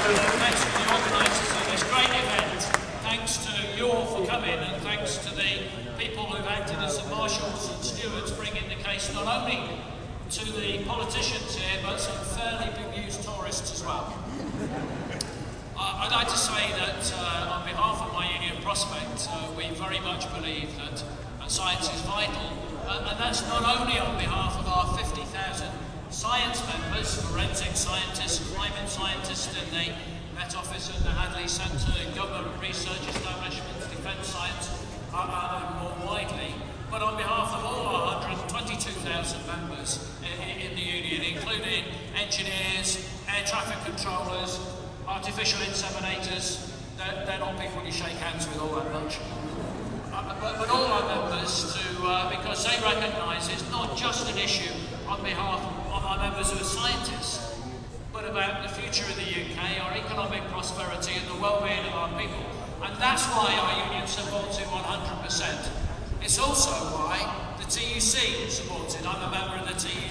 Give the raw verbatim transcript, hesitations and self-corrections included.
thanks to the organisers of this great event. Thanks to you all for coming, and thanks to the people who've acted as the marshals and stewards, bringing the case not only to the politicians here, but some fairly bemused tourists as well. I'd like to say that uh, on behalf of my union Prospect, uh, we very much believe that uh, science is vital, uh, and that's not only on behalf of our fifty thousand science members, forensic scientists, climate scientists in the Met Office and the Hadley Centre, government research establishments, defence science, uh, uh, and more widely, but on behalf of all our one hundred twenty-two thousand members in, in the union, including engineers, air traffic controllers, artificial inseminators. They're, they're not people you shake hands with all that much. Uh, but, but all our members, to, uh, because they recognise it's not just an issue on behalf of our members who are scientists, but about the future of the U K, our economic prosperity and the well-being of our people. And that's why our union supports it one hundred percent. It's also why the T U C supports it. I'm a member of the T U C.